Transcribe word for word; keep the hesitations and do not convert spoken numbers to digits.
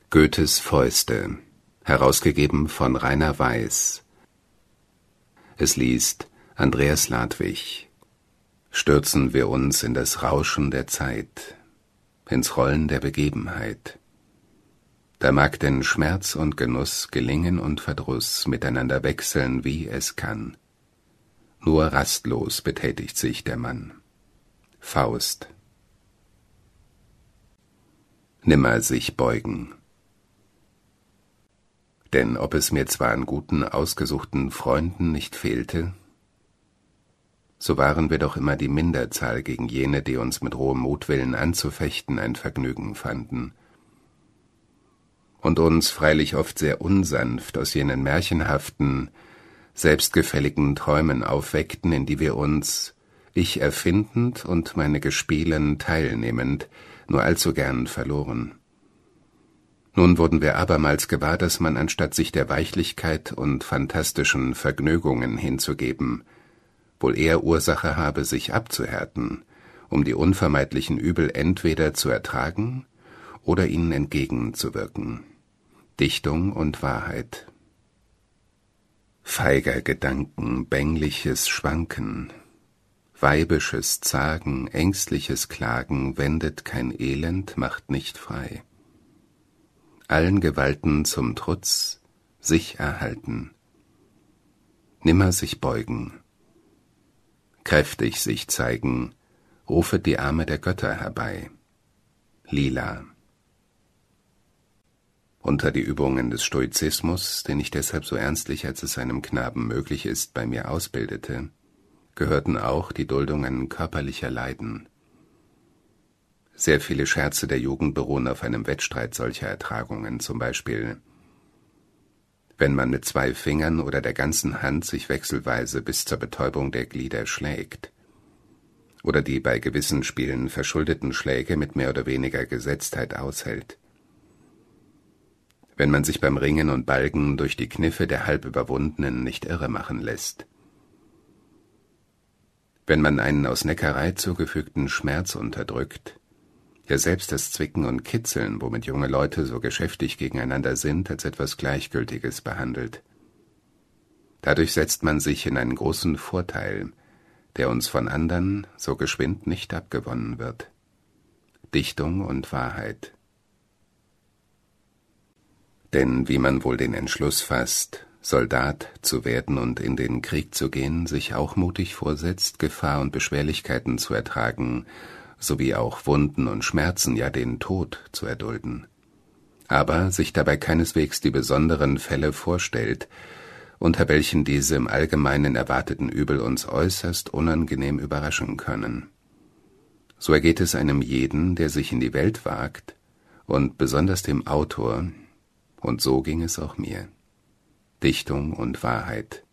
Goethes Fäuste, herausgegeben von Rainer Weiß. Es liest Andreas Ladwig. Stürzen wir uns in das Rauschen der Zeit, ins Rollen der Begebenheit. Da mag denn Schmerz und Genuss, Gelingen und Verdruss miteinander wechseln, wie es kann. Nur rastlos betätigt sich der Mann. Faust. Nimmer sich beugen. Denn ob es mir zwar an guten, ausgesuchten Freunden nicht fehlte, so waren wir doch immer die Minderzahl gegen jene, die uns mit rohem Mutwillen anzufechten ein Vergnügen fanden und uns freilich oft sehr unsanft aus jenen märchenhaften, selbstgefälligen Träumen aufweckten, in die wir uns, ich erfindend und meine Gespielen teilnehmend, nur allzu gern verloren. Nun wurden wir abermals gewahr, dass man, anstatt sich der Weichlichkeit und fantastischen Vergnügungen hinzugeben, wohl eher Ursache habe, sich abzuhärten, um die unvermeidlichen Übel entweder zu ertragen oder ihnen entgegenzuwirken. Dichtung und Wahrheit. Feiger Gedanken, bängliches Schwanken, weibisches Zagen, ängstliches Klagen wendet kein Elend, macht nicht frei. Allen Gewalten zum Trutz, sich erhalten. Nimmer sich beugen. Kräftig sich zeigen, rufet die Arme der Götter herbei. Lila. Unter die Übungen des Stoizismus, den ich deshalb so ernstlich, als es einem Knaben möglich ist, bei mir ausbildete, gehörten auch die Duldungen körperlicher Leiden. Sehr viele Scherze der Jugend beruhen auf einem Wettstreit solcher Ertragungen, zum Beispiel, wenn man mit zwei Fingern oder der ganzen Hand sich wechselweise bis zur Betäubung der Glieder schlägt, oder die bei gewissen Spielen verschuldeten Schläge mit mehr oder weniger Gesetztheit aushält. Wenn man sich beim Ringen und Balgen durch die Kniffe der Halbüberwundenen nicht irre machen lässt. Wenn man einen aus Neckerei zugefügten Schmerz unterdrückt, ja selbst das Zwicken und Kitzeln, womit junge Leute so geschäftig gegeneinander sind, als etwas Gleichgültiges behandelt. Dadurch setzt man sich in einen großen Vorteil, der uns von andern so geschwind nicht abgewonnen wird. Dichtung und Wahrheit. Denn wie man wohl den Entschluss fasst, Soldat zu werden und in den Krieg zu gehen, sich auch mutig vorsetzt, Gefahr und Beschwerlichkeiten zu ertragen, sowie auch Wunden und Schmerzen, ja den Tod zu erdulden, aber sich dabei keineswegs die besonderen Fälle vorstellt, unter welchen diese im Allgemeinen erwarteten Übel uns äußerst unangenehm überraschen können. So ergeht es einem jeden, der sich in die Welt wagt, und besonders dem Autor, und so ging es auch mir. Dichtung und Wahrheit.